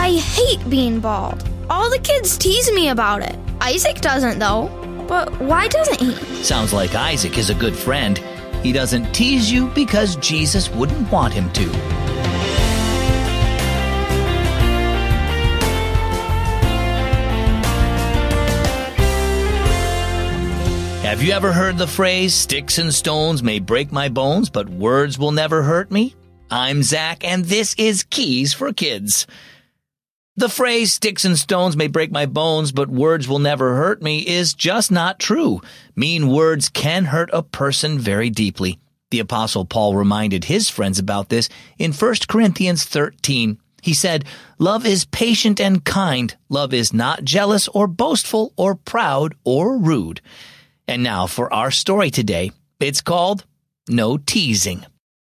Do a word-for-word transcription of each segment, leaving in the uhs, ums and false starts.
I hate being bald. All the kids tease me about it. Isaac doesn't, though. But why doesn't he? Sounds like Isaac is a good friend. He doesn't tease you because Jesus wouldn't want him to. Have you ever heard the phrase, sticks and stones may break my bones, but words will never hurt me? I'm Zach, and this is Keys for Kids. The phrase, sticks and stones may break my bones, but words will never hurt me, is just not true. Mean words can hurt a person very deeply. The Apostle Paul reminded his friends about this in First Corinthians thirteen. He said, "Love is patient and kind. Love is not jealous or boastful or proud or rude." And now for our story today. It's called No Teasing.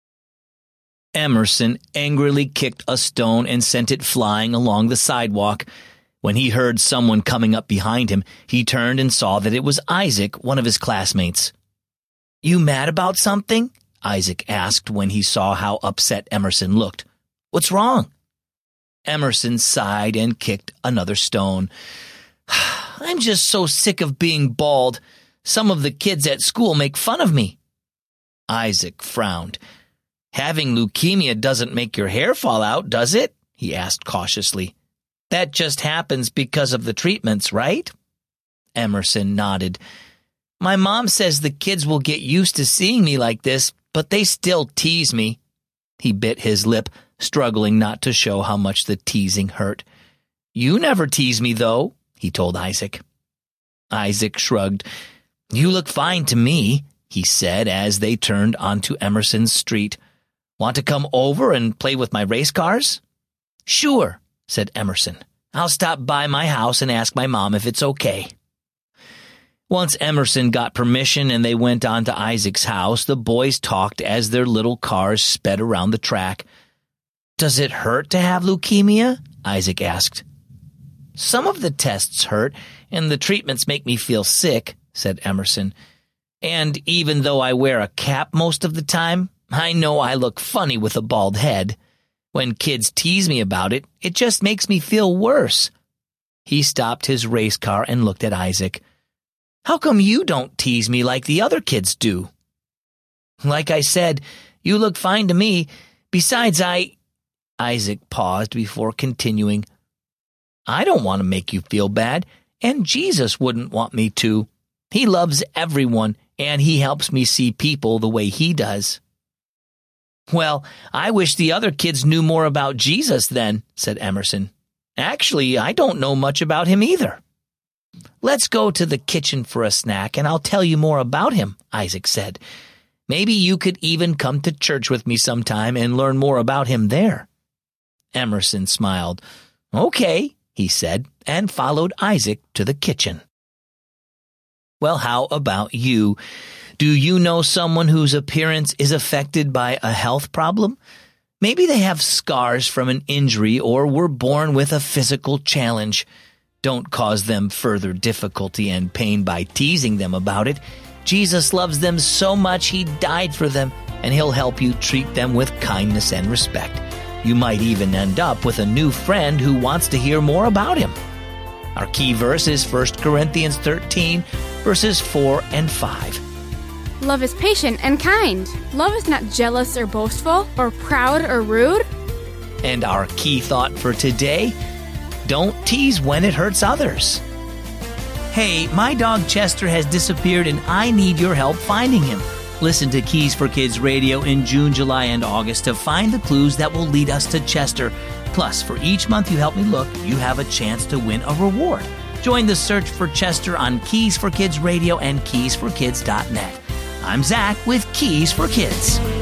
Emerson angrily kicked a stone and sent it flying along the sidewalk. When he heard someone coming up behind him, he turned and saw that it was Isaac, one of his classmates. "You mad about something?" Isaac asked when he saw how upset Emerson looked. "What's wrong?" Emerson sighed and kicked another stone. "I'm just so sick of being bald. Some of the kids at school make fun of me." Isaac frowned. "Having leukemia doesn't make your hair fall out, does it?" he asked cautiously. "That just happens because of the treatments, right?" Emerson nodded. "My mom says the kids will get used to seeing me like this, but they still tease me." He bit his lip, struggling not to show how much the teasing hurt. "You never tease me, though," he told Isaac. Isaac shrugged. "You look fine to me," he said as they turned onto Emerson's street. "Want to come over and play with my race cars?" "Sure," said Emerson. "I'll stop by my house and ask my mom if it's okay." Once Emerson got permission and they went on to Isaac's house, the boys talked as their little cars sped around the track. "Does it hurt to have leukemia?" Isaac asked. "Some of the tests hurt, and the treatments make me feel sick," said Emerson. "And even though I wear a cap most of the time, I know I look funny with a bald head. When kids tease me about it, it just makes me feel worse." He stopped his race car and looked at Isaac. "How come you don't tease me like the other kids do?" "Like I said, you look fine to me. Besides, I—" Isaac paused before continuing. "I don't want to make you feel bad, and Jesus wouldn't want me to. He loves everyone, and he helps me see people the way he does." "Well, I wish the other kids knew more about Jesus then," said Emerson. "Actually, I don't know much about him either." "Let's go to the kitchen for a snack, and I'll tell you more about him," Isaac said. "Maybe you could even come to church with me sometime and learn more about him there." Emerson smiled. "Okay," he said, and followed Isaac to the kitchen. Well, how about you? Do you know someone whose appearance is affected by a health problem? Maybe they have scars from an injury or were born with a physical challenge. Don't cause them further difficulty and pain by teasing them about it. Jesus loves them so much he died for them, and he'll help you treat them with kindness and respect. You might even end up with a new friend who wants to hear more about him. Our key verse is First Corinthians thirteen, verses four and five. Love is patient and kind. Love is not jealous or boastful or proud or rude. And our key thought for today, don't tease when it hurts others. Hey, my dog Chester has disappeared and I need your help finding him. Listen to Keys for Kids Radio in June, July, and August to find the clues that will lead us to Chester. Plus, for each month you help me look, you have a chance to win a reward. Join the search for Chester on Keys for Kids Radio and keys for kids dot net. I'm Zach with Keys for Kids.